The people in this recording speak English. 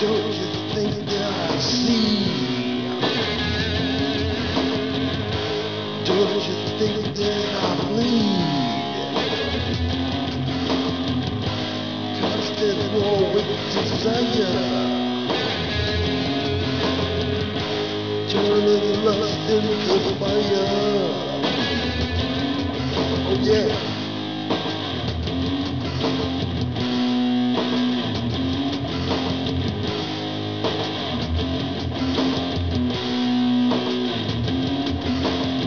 Don't you think that I see? Don't you think that I bleed? Constant war with desire, turning lust into fire. Oh yeah.